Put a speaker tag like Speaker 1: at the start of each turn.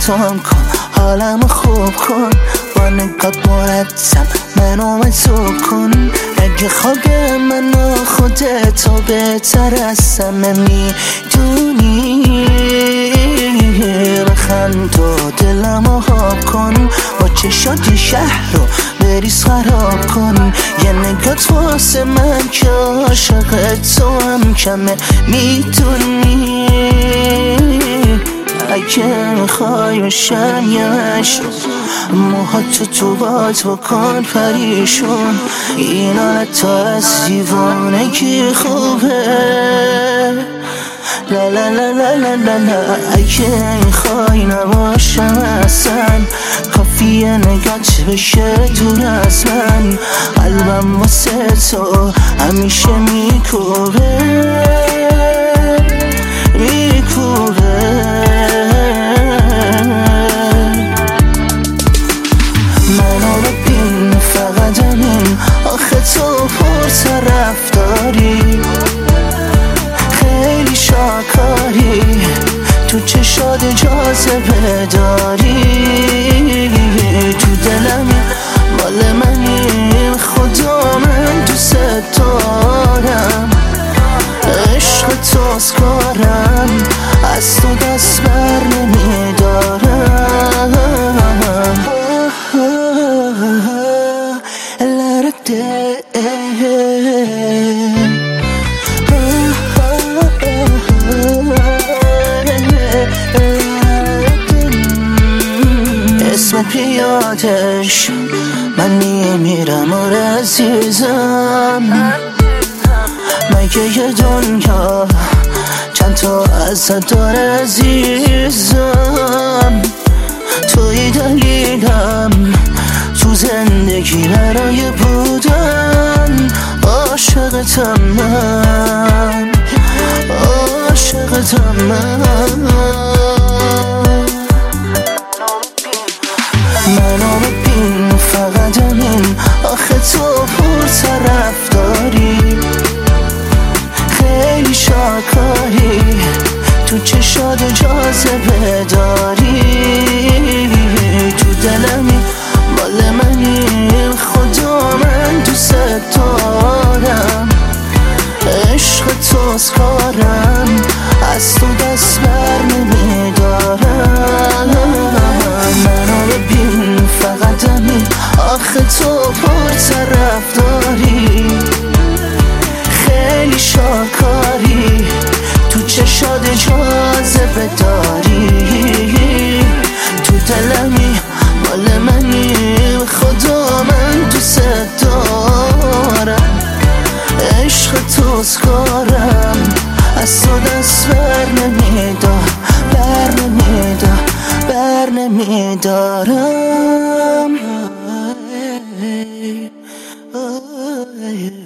Speaker 1: تام کن، حالم خوب کن، با نگات مرتب منو مجذوب کن. اگه خواب منو خودتو بهتر از همه میدونی، بخند و دلمو حاب کن، با چشات شهر رو بریز خراب کن. یه نگات واسه من که عاشق تو هم کمه میدونی. اگه میخوای بشم یه مشروب، موهاتو تو باد بکن پریشون. این حالت از دیوانگی خوبه، لا لا لا لا لا لا لا. اگه میخوای نباشم اصلا، کافیه نگات بشه دور از من. قلبم واسه تو همیشه میکوبه میکوبه. منو ببین فقط همین، آخه تو پر طرف داری، خیلی شاکاری، تو چشات جاذبه داری. تو دلمی مال منی، خدا من دوست دارم، عشق توست کارم، از تو دست بر نمیدارم. اسمت بیادش من میمیرم عزیزم. مگه یه دنیا چند تا ازت داره عزیزم. توی دلیلم تو زندگی برای بودن، عاشقتم من، عاشقتم من. منو ببین فقط همین، آخه تو پر طرف داری، خیلی شاکاری، تو چشات جاذبه داری. تو دلمی مال منی، خدا من دوست دارم، عشق توست کارم، از تو دست بر نمیدارم. منو ببین فقط همین، آخه تو پر طرف داری، خیلی شاکاری، تو چشات جاذبه داری. تو دلمی مال منی، خدا من دوست دارم، عشق توست کارم، از تو دست بر نمیدارم، بر نمیدارم، بر نمیدارم.